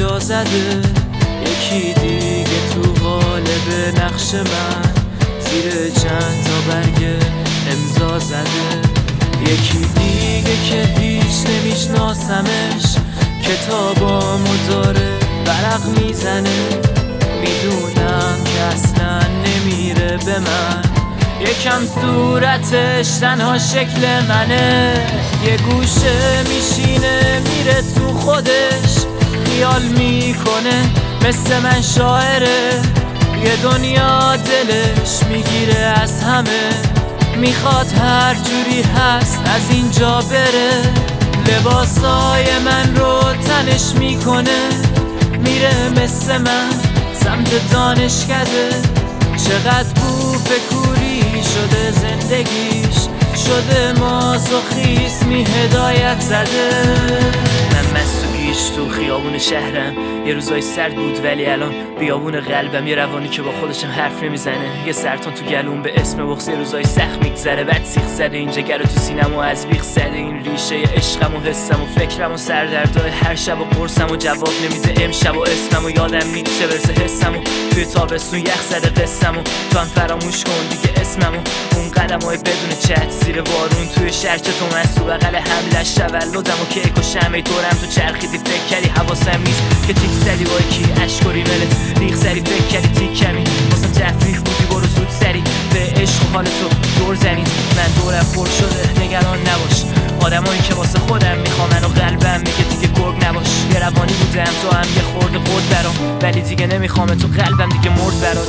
جا زده، یکی دیگه تو قالب نقش من زیر چند تا برگ امضا زده، یکی دیگه که هیچ نمیشناسمش کتابامو داره برق میزنه، میدونم که اصلا نمیره به من، یکم صورتش تنها شکل منه، یه گوشه میشینه میره تو خودش خیال میکنه مثل من شاعره، یه دنیا دلش میگیره از همه، میخواد هر جوری هست از اینجا بره، لباسای من رو تنش میکنه، میره مثل من سمت دانشکده، چقدر بوفکوری شده زندگیش، شده مازوخیسمی هدایت زده. من مستوگیش تو خیابون شهرم، یه روزای سرد بود ولی الان بیابون قلبم، یه روانی که با خودشم حرف نمیزنه، یه سرطان تو گلوم به اسم بغض، یه روزای سخت میگذره بعد سیخ زده این جگر تو سینم و از بیخ زده، این ریشه عشقم و حسم و فکرم و سردردای هر شب و قرصم و جواب نمیده امشب و اسمم و یادم میشه برسه حسم و توی تابستون یخ زده قسم و تو هم فراموش کن دیگه اسمم و اون قدمای بدون چت زیر بارون توی شهر تو من تو بغل حملش تولدم و کیک و شمع دورم تو چرخیدی فکر کردی حواسم نیست که تیک زدی وای کی اشکاری ولت ریخ سری فکر کردی تیک کمی واسم تفریح بودی برو زود سری به عشق و حال تو دور زنید، من دورم پر شده نگران نباش، آدمایی که واسه خودم میخوامن و قلبم میگه دیگه گرگ نباش، یه روانی بودم تو هم یه خورده قد برام ولی دیگه نمیخوام تو قلبم دیگه مرد برات.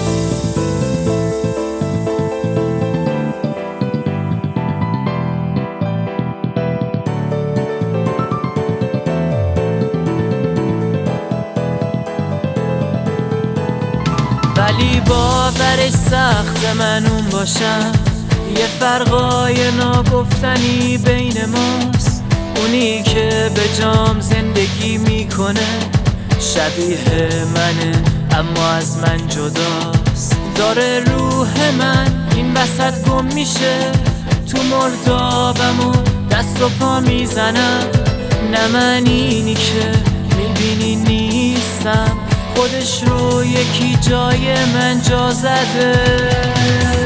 ولی باورش سخت من اون باشم، یه فرقای ناگفتنی بین ماست، اونی که به جام زندگی میکنه شبیه منه اما از من جداست، داره روح من این وسط گم میشه تو مردابم و دست و پا میزنم، نه من اینی که میبینی نیستم، خودش رو یکی جای من جا زده.